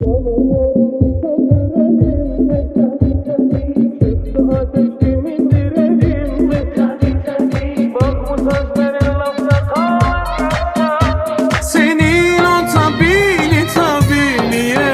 Senin o tabini tabiniye.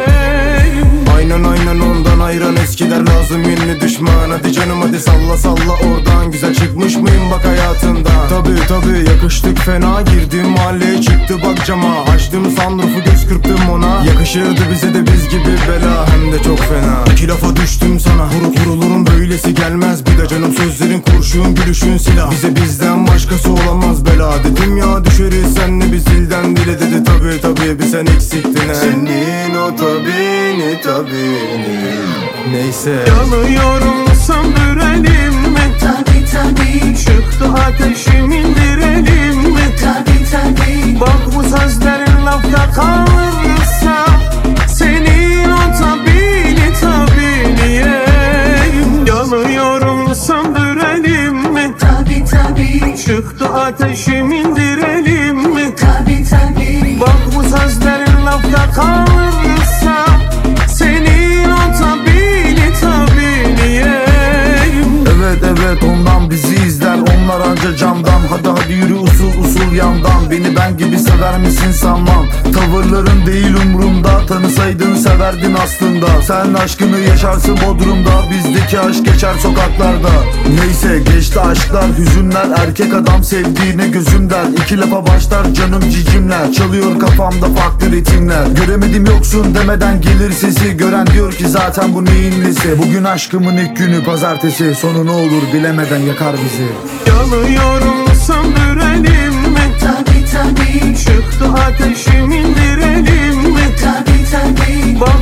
Aynen ondan ayran eskiler lazım ünlü düşman. Hadi canım hadi salla salla oradan. Güzel çıkmış mıyım bak hayatından. Tabi yakıştık fena. Girdim mahalleye çıktı bak cama. Açtım sunroofu göz kırptım ona. Yakışırdı bize de biz gibi bela. Hem de çok fena. İki lafa düştüm sana. Vurulurum böylesi gelmez. Bir de canım sözlerin kurşun gülüşün silah. Bize bizden başkası olamaz bela. Dedim ya düşeriz senle biz dilden dile dedi. Tabi bir sen eksiktin he. Senin o tabini neyse. Yanıyorum söndürelim mi? Tabi Çıktı ateşim indirelim mi? tabi Bak bu sözlerin lafta kalırsa. Senin o tabini tabiniye. Yanıyorum söndürelim mi? tabi Çıktı ateşim indirelim mi? tabi Bak bu sözlerin lafta kalırsa. Senin o tabini tabiniye. Evet ondan bizi izler onlar anca camdan. Hadi yürü usul yandan. Beni ben gibi sever misin sanmam. Tavırların değil umrumda. Tanısaydın severdin aslında. Sen aşkını yaşarsın Bodrum'da. Bizdeki aşk geçer sokaklarda. Neyse geçti aşklar hüzünler. Erkek adam sevdiğine gözüm der. İki lafa başlar canım cicimler. Çalıyor kafamda farklı ritimler. Göremedim yoksun demeden gelir sesi. Gören diyor ki zaten bu neyin nesi. Bugün aşkımın ilk günü pazartesi. Sonu ne olur bilemeden yakar bizi. Yanıyorum söndürelim mi? tabi Çıktı ateşim indirelim mi? tabi Bak